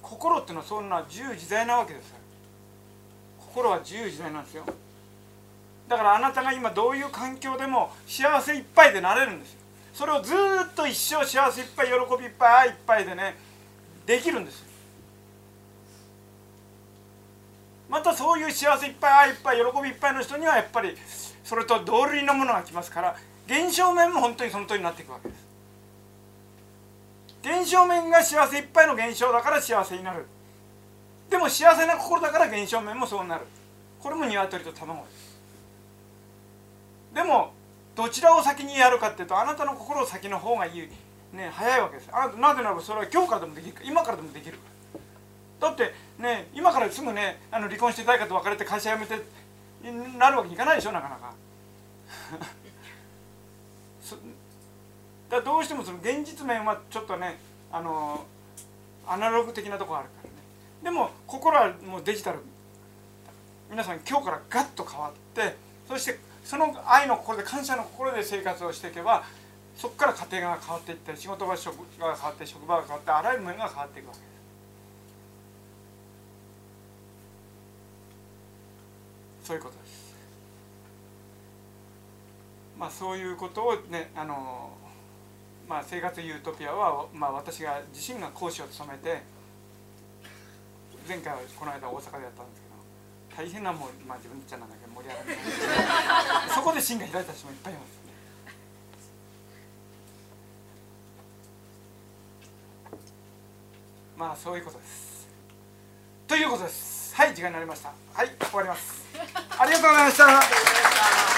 心っていうのはそんな自由自在なわけですよ。心は自由自在なんですよ。だからあなたが今どういう環境でも幸せいっぱいでなれるんですよ。それをずっと一生幸せいっぱい、喜びいっぱい、いっぱいでねできるんですよ。またそういう幸せいっぱい、いっぱい、喜びいっぱいの人にはやっぱりそれと同類のものが来ますから、現象面も本当にその通りになっていくわけです。現象面が幸せいっぱいの現象だから幸せになる。でも幸せな心だから現象面もそうなる。これも鶏と卵です。でもどちらを先にやるかっていうと、あなたの心を先の方がいい、ね、早いわけです。なぜならばそれは今日からでもできる、今からでもできる。だってね、今からすぐね離婚して誰かと別れて会社辞めてなるわけにいかないでしょ、なかなか。だどうしてもその現実面はちょっとねアナログ的なところがあるからね。でも心はもうデジタル。皆さん今日からガッと変わって、そしてその愛の心で、感謝の心で生活をしていけば、そこから家庭が変わっていって、仕事場が変わって、職場が変わって、あらゆる面が変わっていくわけです。そういうことです。まあそういうことをね、生活ユートピアは、私が自身が講師を務めて、前回はこの間大阪でやったんですけど、大変なもう、自分で言っちゃなんだけど盛り上がりそこで心が開いた人もいっぱいいます。そういうことです。ということです。はい、時間になりました。はい、終わります。ありがとうございました。